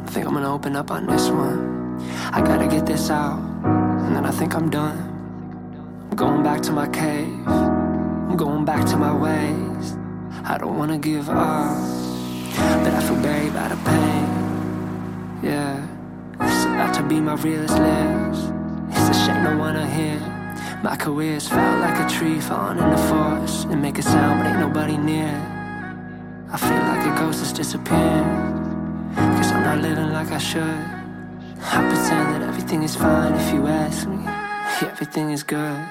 think I'm gonna open up on this one. I gotta get this out, and then I think I'm done. I'm going back to my cave, I'm going back to my ways. I don't wanna give up, but I feel buried by the pain. Yeah, it's about to be my realest lives. It's a shame no one to hear. My career's felt like a tree falling in the forest. It make a sound but ain't nobody near. I feel like a ghost is disappearing, cause I'm not living like I should. I pretend that everything is fine if you ask me. Yeah, everything is good.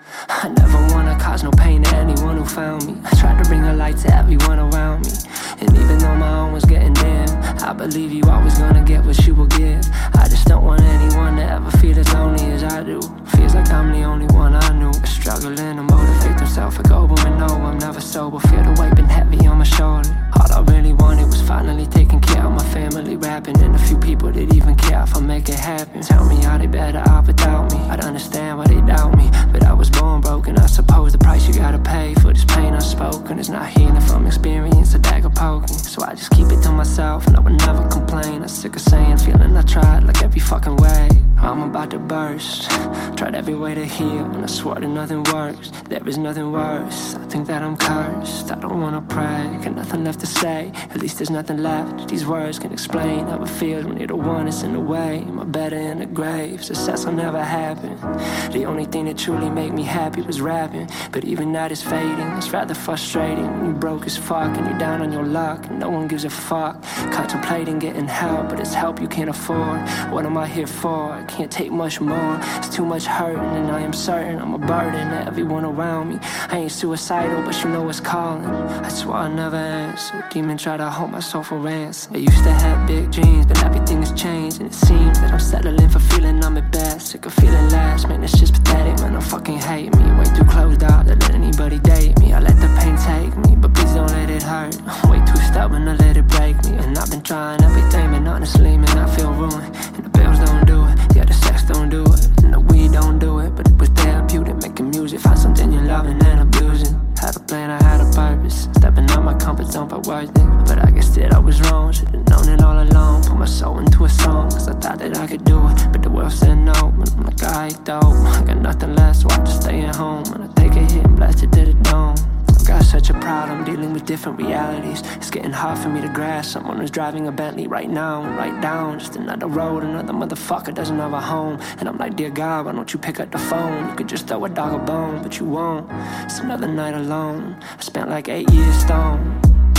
I never wanna cause no pain to anyone who found me. I tried to bring a light to everyone around me. And even though my own was getting dim, I believe you always gonna get what you will give. I just don't want anyone to ever feel as lonely as I do. Feels like I'm the only one I knew struggling to motivate themselves to go, but no, I'm never sober. Feel the weight been heavy on my shoulder. All I really wanted was finally taking care of my family, rapping, and a few people that even care if I make it happen. Tell me how they better off without me. I'd understand why they doubt me, but I was born broken. I suppose the price you gotta pay for this pain unspoken is not healing from experience, a dagger poking. So I just keep it to myself and I would never complain. I'm sick of saying, feeling I tried like every fucking way. I'm about to burst, tried every way to heal, and I swore that nothing works. There is nothing worse, I think that I'm cursed. I don't wanna pray, got nothing left to say. At least there's nothing left, these words can explain how it feels when you're the one that's in the way. My better in the grave, success will never happen. The only thing that truly made me happy was rapping, but even that is fading. It's rather frustrating when you're broke as fuck and you're down on your luck and no one gives a fuck. Contemplating getting help, but it's help you can't afford. What am I here for? I can't take much more. It's too much hurting and I am certain I'm a burden to everyone around me. I ain't suicidal, but you know it's calling. I swear I never answer. Demon try to hold my soul for ransom. I used to have big dreams, but everything has changed, and it seems that I'm settling for feeling I'm at best. Sick of feeling last, man, it's just pathetic. Man, I fucking hate me. Way too closed out to let anybody date me. I let the pain take me, but please don't let it hurt. I'm way too stubborn to let it break me. And I've been trying everything, but honestly, man, I feel ruined. And the bills don't do it, yeah, the sex don't do it, and the weed don't do it. But it was therapeutic, making music, find something you're loving and abusing. Had a plan, I had a purpose, stepping out my comfort zone for worth it. But I guess that I was wrong, should've known it all along. Put my soul into a song, cause I thought that I could do it, but the world said no. But I'm like, I ain't dope, I got nothing less, so I just stay at home. And I take a hit and blast it to the dome. Got such a problem dealing with different realities. It's getting hard for me to grasp. Someone who's driving a Bentley right now, right down just another road. Another motherfucker doesn't have a home. And I'm like, dear God, why don't you pick up the phone? You could just throw a dog a bone, but you won't. It's another night alone. I spent like 8 years stoned,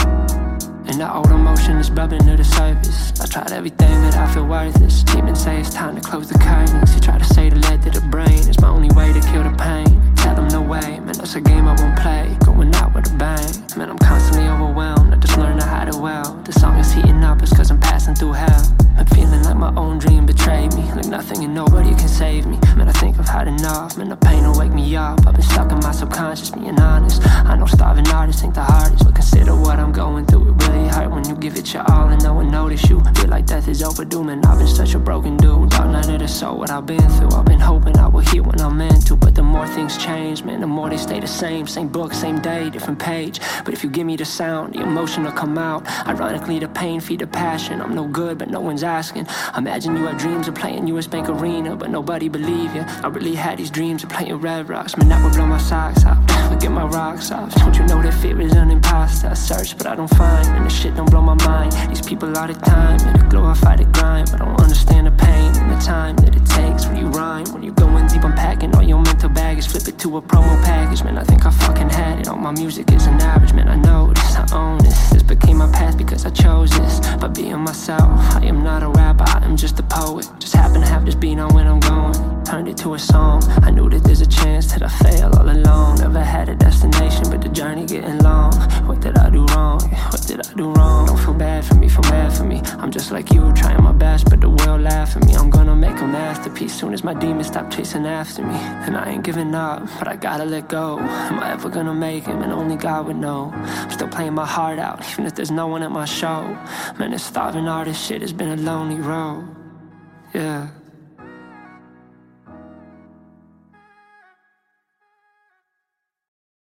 and the old emotion is bubbling to the surface. I tried everything, but I feel worthless. Demons say it's time to close the curtains. You try to say the lead to the brain is my only way to kill the pain. Tell them no way, man, that's a game I won't play. Going out with a bang, man, I'm constantly overwhelmed. I just learned to hide it well. The song is heating up, it's cause I'm passing through hell. I'm feeling like my own dream betrayed me, like nothing and nobody can save me. Man, I think I've had enough, man, the pain will wake me up. I've been stuck in my subconscious, being honest. I know starving artists ain't the hardest, but consider what I'm going through. It really hurt when you give it your all and no one notice you. Feel like death is overdue, man, I've been such a broken dude. Dark night of the soul, what I've been through. I've been hoping I will hear when I'm meant to, but the more things change, man, the more they stay the same. Same book, same day, different page. But if you give me the sound, the emotion will come out. Ironically, the pain feed the passion. I'm no good, but no one's asking. Imagine you had dreams of playing US Bank Arena, but nobody believe you. I really had these dreams of playing Red Rocks, man, that would blow my socks off. Would get my rocks off. Don't you know that fear is an imposter? I search, but I don't find, and the shit don't blow my mind. These people all the time, and they glorify the grind, but I don't understand the pain and the time that it takes when you rhyme. When you going deep, unpacking all your mental baggage, flip it to a promo package. Man, I think I fucking had it. All my music is an average, man, I know this, I own this. This became my path because I chose this. By being myself, I am not a rapper, I am just a poet. Just happen to have this beat on when I'm going. Turned it to a song. I knew that there's a chance that I fail all along. Never had a destination, but the journey getting long. What did I do wrong? What did I do wrong? Don't feel bad for me, feel mad for me. I'm just like you, trying my best, but the world laugh at me. I'm gonna make a masterpiece soon as my demons stop chasing after me. And I ain't giving up, but I gotta let go. Am I ever gonna make it? Man, only God would know. I'm still playing my heart out, even if there's no one at my show. Man, this starving artist shit has been a lonely road. Yeah.